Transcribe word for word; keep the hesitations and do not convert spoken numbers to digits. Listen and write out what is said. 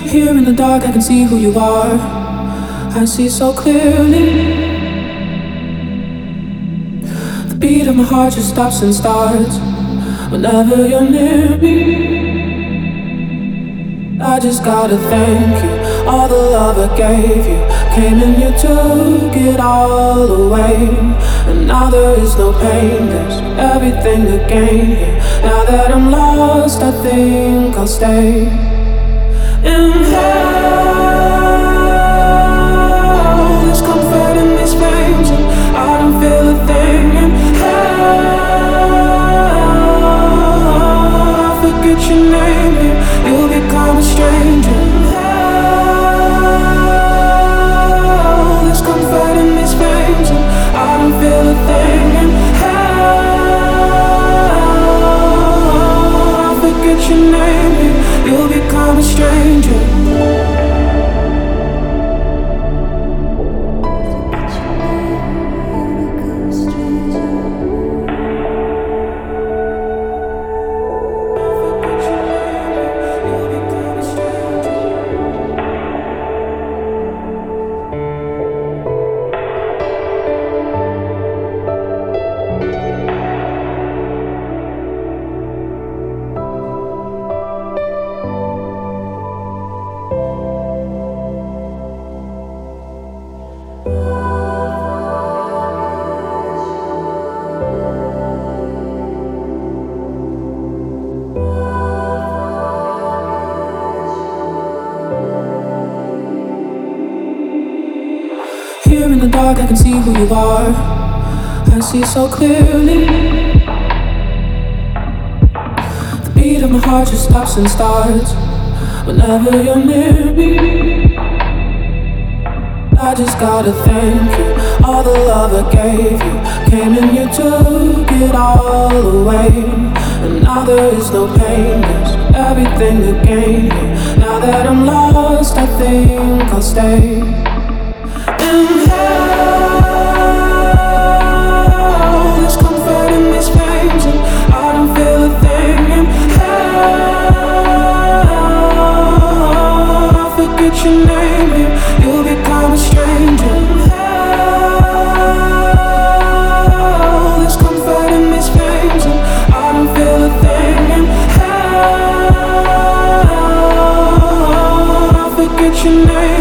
Here in the dark I can see who you are. I see so clearly. The beat of my heart just stops and starts whenever you're near me. I just gotta thank you. All the love I gave you came and you took it all away. And now there is no pain, there's everything to gain here. Now that I'm lost, I think I'll stay in hell. There's comfort in these flames, and I don't feel a thing in hell. I forget your name here, you'll become a stranger. Hell, there's comfort in these flames, and I don't feel a thing in hell. I forget your name here, you'll become a stranger. Here in the dark I can see who you are. I see so clearly. The beat of my heart just stops and starts whenever you're near me. I just gotta thank you. All the love I gave you came and you took it all away. And now there is no pain, there's everything to gain here. Now that I'm lost, I think I'll stay in hell. There's comfort in these flames, and I don't feel a thing in hell. I forget your name here, you'll become a stranger. Hell, there's comfort in these flames, and I don't feel a thing in hell. I forget your name.